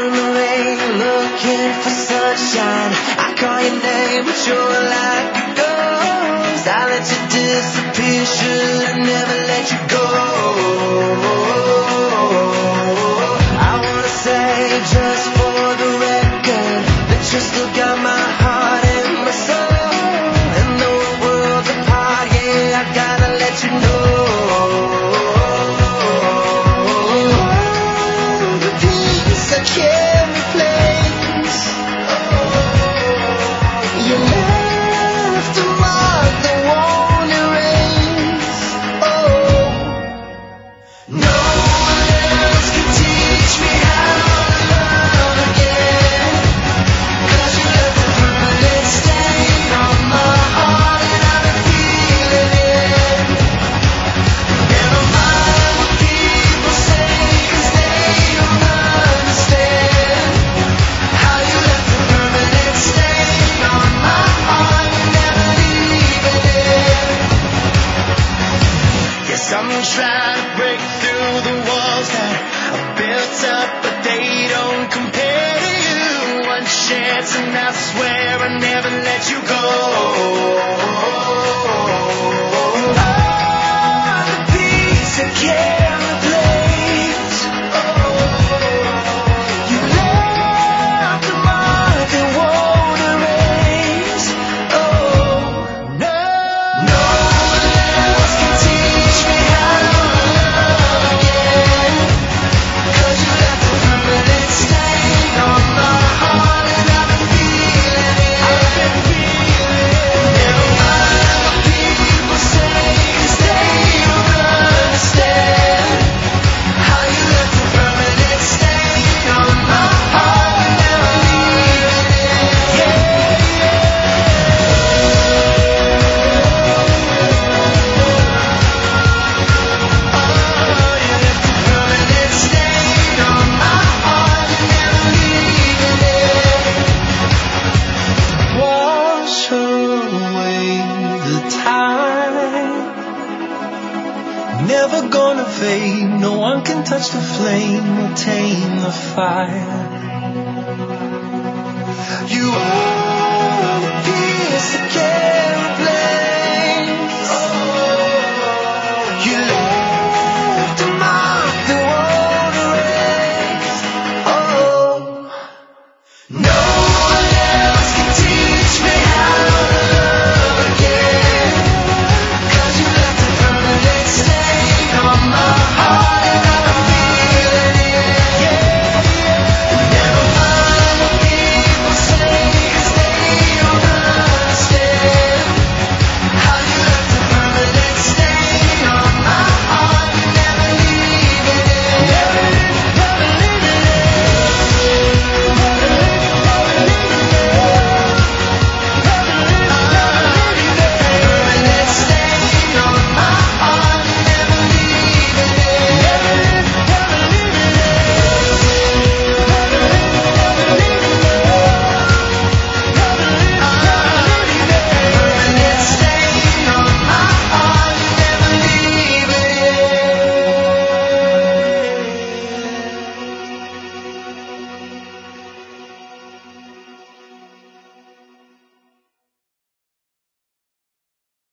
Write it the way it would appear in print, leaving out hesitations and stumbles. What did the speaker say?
out in the rain, looking for sunshine. I call your name, but you're like a ghost. I let you disappear, should've never let you go. I wanna say, just for the record, that you still got my heart and my soul. And though the world's apart, yeah, I gotta let you know. And I swear I never let you go. Oh, the piece I can't replace. Oh, you left a mark that won't erase. Oh, no, no one else can teach me how to love again. 'Cause you left a permanent stain on my heart. Never gonna fade, no one can touch the flame or tame the fire. You are the piece that